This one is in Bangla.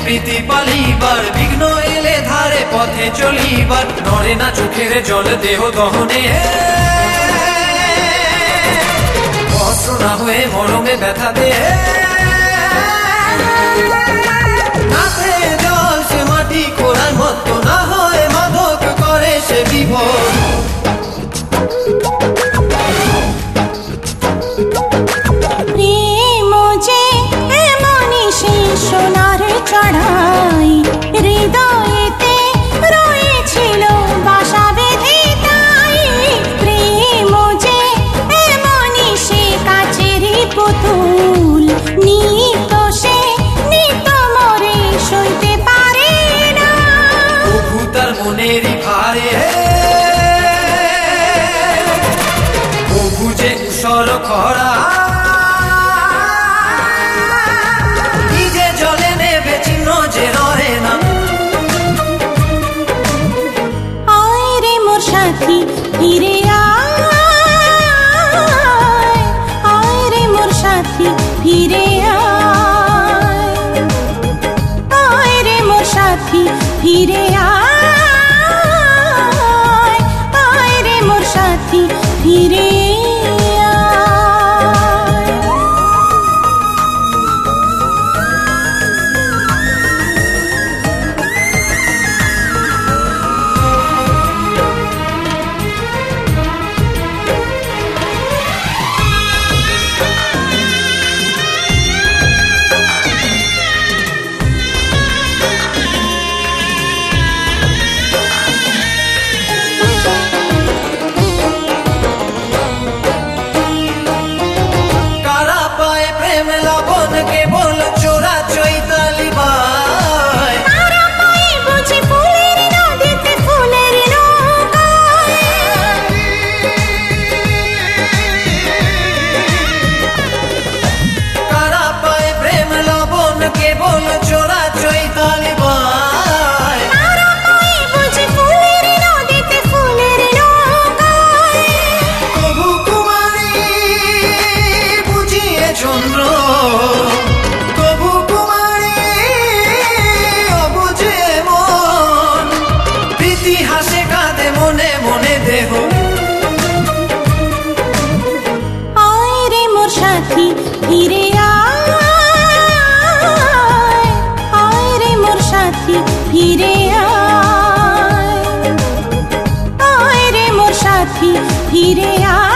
প্রীতি পালিবার, বিঘ্ন এলে ধারে পথে চলিবার, নড়ে না চোখের জল দেহ দহনে, অস্ত্র না হয়ে মরমে ব্যথা দে, নাথে জল সে মাটি খোঁড়ার মতো, না হয় মাদক করে সে বিপদ। প্রেম যে এমনই সেই সোনার চড়াই, হৃদয়েতে রয়েছিল বাসা বেঁধে তাই। প্রেম যে এমনই সে কাচেরই পুতুল, নিত সে নিত মরে সইতে পারে না। প্রভু তার মনেরই ভারে, প্রভু যে উষর খরা, নিজে জলে নেবে চিহ্ন যে রহে না। আয় রে মোর সাথী ফিরে আয়, আয় রে মোর সাথী ফিরে আয়, আয় রে মোর সাথী ফিরে আয়, আয় রে মোর সাথী ফিরে আয়। কারা পায় প্রেম লবণ কেবল চোরা চৈতালি বাই, তারা পায়ে বুঝি ফুলের নদীতে ফুলের নৌকায়। কারা পায় প্রেম লবণ কেবল চোরা চৈতালি বাই, তারা পায়ে বুঝি ফুলের নদীতে ফুলের নৌকায়। কবু কুমারী বুঝিয়ে চন্দ্র, কবু কুমারী অবুঝে মন, ইতিহাসে কাঁদে মনে মনে দেহ। আয় রে মোর সাথী ফিরে আয়, আয় রে মোর সাথী ফিরে আয়, আয় রে মোর সাথী ফিরে আয়।